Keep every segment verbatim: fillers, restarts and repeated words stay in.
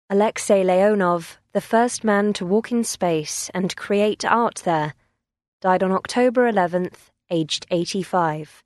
Alexei Leonov, the first man to walk in space and create art there, died on October eleventh, aged eighty-five.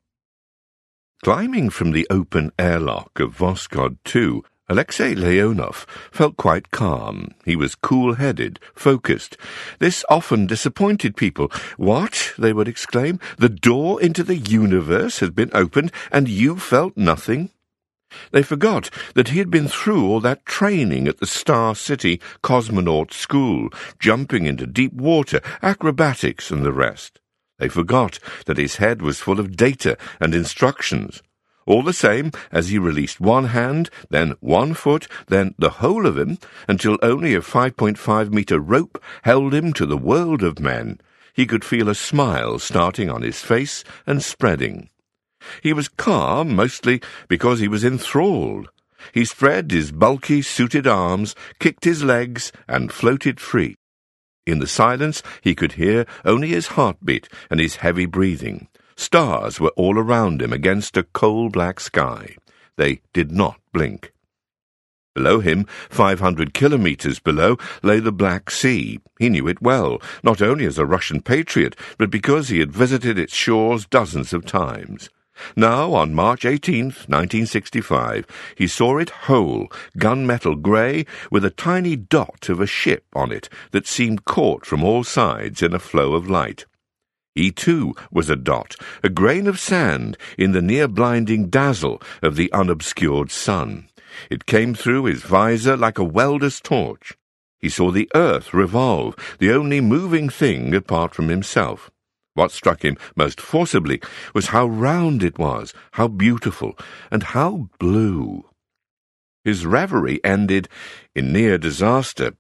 Climbing from the open airlock of Voskhod two, Alexei Leonov felt quite calm. He was cool-headed, focused. This often disappointed people. "What?" they would exclaim. "The door into the universe has been opened, and you felt nothing?" They forgot that he had been through all that training at the Star City Cosmonaut School, jumping into deep water, acrobatics and the rest. They forgot that his head was full of data and instructions. All the same, as he released one hand, then one foot, then the whole of him, until only a five point five metre rope held him to the world of men, he could feel a smile starting on his face and spreading. He was calm, mostly because he was enthralled. He spread his bulky, suited arms, kicked his legs, and floated free. In the silence he could hear only his heartbeat and his heavy breathing. Stars were all around him against a coal-black sky. They did not blink. Below him, five hundred kilometres below, lay the Black Sea. He knew it well, not only as a Russian patriot, but because he had visited its shores dozens of times. Now, on March eighteenth, nineteen sixty-five, he saw it whole, gunmetal grey, with a tiny dot of a ship on it that seemed caught from all sides in a flow of light. He, too, was a dot, a grain of sand in the near-blinding dazzle of the unobscured sun. It came through his visor like a welder's torch. He saw the earth revolve, the only moving thing apart from himself. What struck him most forcibly was how round it was, how beautiful, and how blue. His reverie ended in near disaster.